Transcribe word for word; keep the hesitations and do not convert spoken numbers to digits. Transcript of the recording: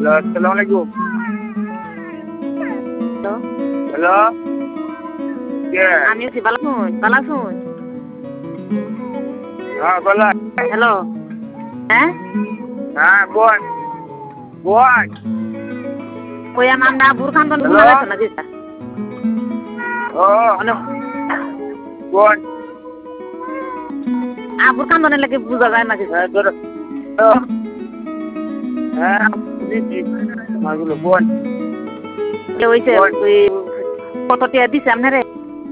আসসালামু আলাইকুম। Hello hello কে? আমি আছি ভালো শুন ভালো শুন হ্যাঁ বলা। হ্যালো হ্যাঁ হ্যাঁ বোন বোন কই আমার না বুরখান বন্ধ হ্যালো? শোনা যাচ্ছে না দিদা ও হ্যালো বোন আ বুরখান বন্ধ লাগে বুঝা যায় না কিছু হ্যাঁ ধরো হ্যাঁ দিদি মাগুলো বোন হইছে ওই কত টিয়া দিছে আপনারে